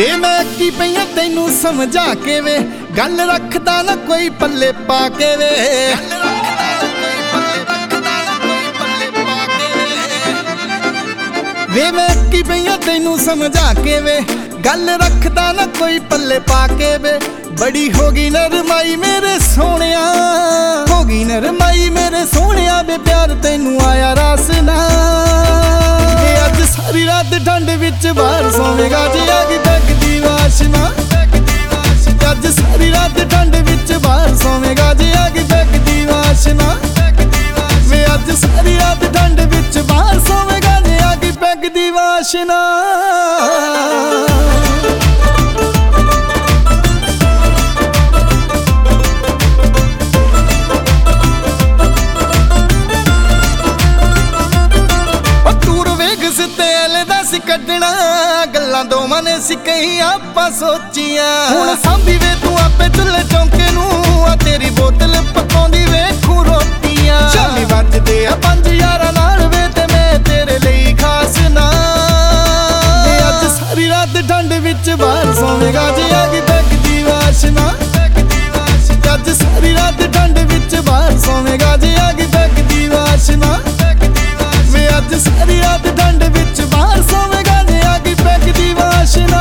ਵੇ मैं की पईया तैनू समझा के वे गल रखदा ना कोई पल्ले पा के वे वे मैं की पईया तैनू समझा के वे गल रखदा ना कोई पल्ले पा के वे बड़ी होगी नरमाई मेरे सोहणिया होगी नरमाई मेरे सोहणिया वे प्यार तैनू आया रास ना अज सारी रात ठंड विच बाहर सोवेगा जे आग तकदी वाशना अज सारी रात ठंड विच बाहर सोवेगा जे आग तकदी वाशना वे अज सारी रात ठंड विच बाहर सोवेगा जे आग तकदी वाशना कड्डना गल्लां दोवां ने सी कई आपां सोचियां हुण सांभी वे तू आपे चुल्हे चौंके नूं आ तेरी बोतल पकाउंदी वेखूं रोटियां शामी वजदे आ 5 यारां नाल वे ते मैं तेरे लई खास ना अज सारी रात ठंड विच बाहर सोवेगा जे आग तकदी वाशना अज सारी रात ठंड विच बाहर सोवेगा जे आग तकदी वाशना वे अज सारी रात ठंड विच बाहर सोवेगा जे आग तकदी वाशना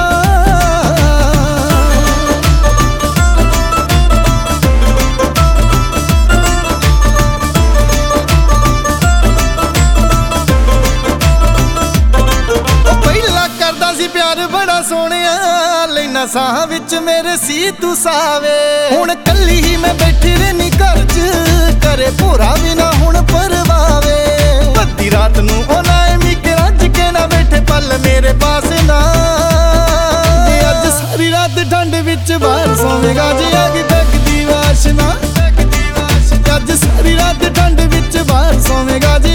पहला करदा सी प्यार बड़ा सोहणिया लैना साह विच मेरे सी तू सावे हुण कल्ली ही मैं बैठी रहनी घर च करे भोरा भी ना हुण परवावे अद्धी रात नूं ओना एवी के रज के ना बैठे पल मेरे पास ना अज सारी रात ठंड विच बाहर सोवेगा जे आग तकदी वाशना अज सारी रात ठंड विच बाहर सोवेगा जे